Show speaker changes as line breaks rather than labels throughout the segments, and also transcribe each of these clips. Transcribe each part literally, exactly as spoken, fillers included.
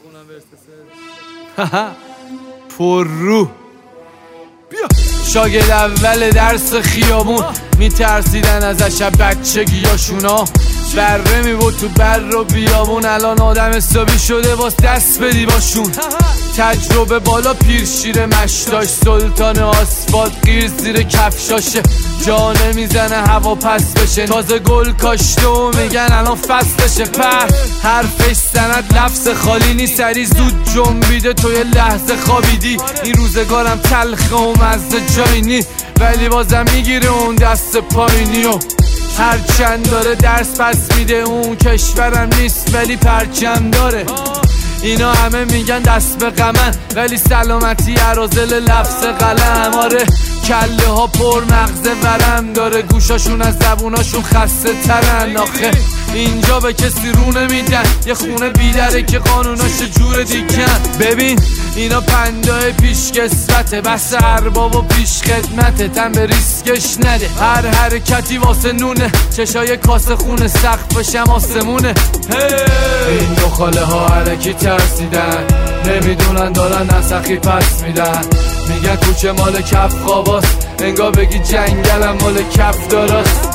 بخونم ورسسه پر رو بیا. شاگرد اول درس خیابون میترسیدن ازش بچگیاشونا، بره میبود تو بر و بیابون. الان آدم حسابی شده باز دست بدی باشون. تجربه بالا پیر شیر مشتاش، سلطان آسفالت غیر زیر کفشاشه. جا نمیزنه هوا پس بشه، تازه گل کاشته و میگن الان فصلشه. پر حرفش سند لفظ خالی نیست، سری زود جنبیده تو یه لحظه خوابیدی. این روزگارم تلخه و مزه جایی نی، ولی بازم میگیره اون دست پایینی و هر چند داره درس پس میده. اون کشورم نیست ولی پرچم داره. اینا همه میگن دست به غمن، ولی سلامتی عرازل لفظ قلم. آره کله ها پر مغز ورم داره، گوشاشون از زبوناشون خسته ترن. آخه اینجا به کسی رو نمیدن، یه خونه بیدره که قانوناش جور دیگن. ببین اینا پندای پیش کسوته، بس ارباب و پیش خدمته. تن به ریسکش نده، هر حرکتی واسه نونه. چشای کاسه خونه سقفشم آسمونه. این دو خاله ها علکی ترسیدن، نمیدونن دارن نسخی پس میدن. میگن کوچه مال کف خواباست، انگار بگی جنگلم مال کف داراست.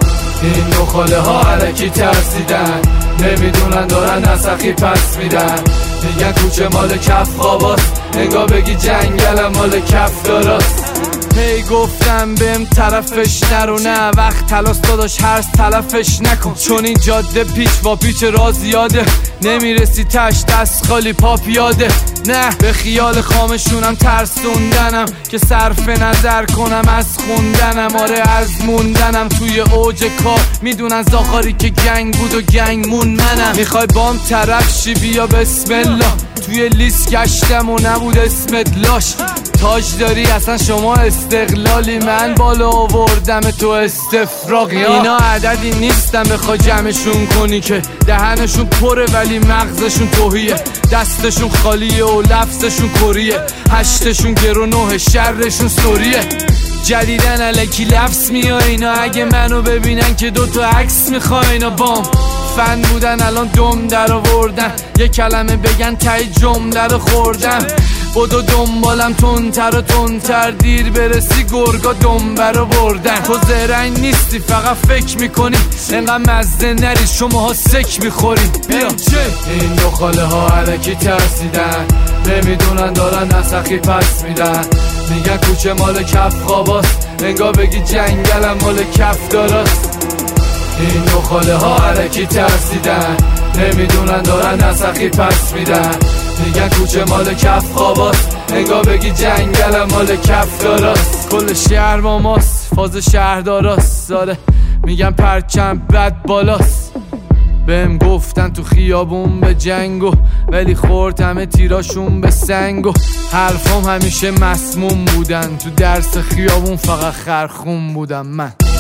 این دو خاله ها علکی ترسیدن، نمیدونن دارن نسخی پس میدن. میگن کوچه مال کف خواباست، انگار بگی جنگلم مال کف داراست. هی گفتم بهم طرفش نرو، نه وقت تلاس داداش هرس تلفش نکن. چون این جاده پیچ با پیچ را زیاده، نمیرسی تش دست خالی پا پیاده. نه به خیال خامشونم ترسوندنم که صرف نظر کنم از خوندنم. آره از موندنم توی اوج کار، میدونن زاخاری که گنگ بود و گنگ مون منم. میخوای بام طرف شی بیا بسم الله، توی لیست گشتم و نبود اسمت لاش. تاج داری اصلا شما استقلالی، من بالا آوردم تو استفراغی. اینا عددی نیستن بخوای جمعشون کنی که دهنشون پره ولی مغزشون توهیه. دستشون خالیه و لفظشون کریه، هشتشون گرو نه شرشون سوریه. جدیدن الکی لفظ میاره اینا، اگه منو ببینن که دوتا عکس میخوای. اینا بام فن بودن الان دم در آوردن، یه کلمه بگن تای جمله رو خوردم. بدو دنبالم تندتر و تندتر، دیر برسی گرگا دنبه رو بردن. تو زرنگ نیستی فقط فکر میکنی، انقدر مزه نری شماها سک میخوری. بیا این دو خاله ها علکی ترسیدن، نمیدونن دارن نسخی پس میدن. میگن کوچه مال کف خواباست، انگار بگی جنگلم مال کف داراست. این دو خاله ها علکی ترسیدن، نمیدونن دارن نسخی پس میدن. میگن کوچه مال کف خواباست، انگار بگی جنگلم مال کف داراست. کل شهر با ماست، فاز شهرداراست. داره میگن پرچم بد بالاست. بهم گفتن تو خیابون به جنگو، ولی خورد همه تیراشون به سنگو. حرفام همیشه مسموم بودن، تو درس خیابون فقط خرخون بودم من.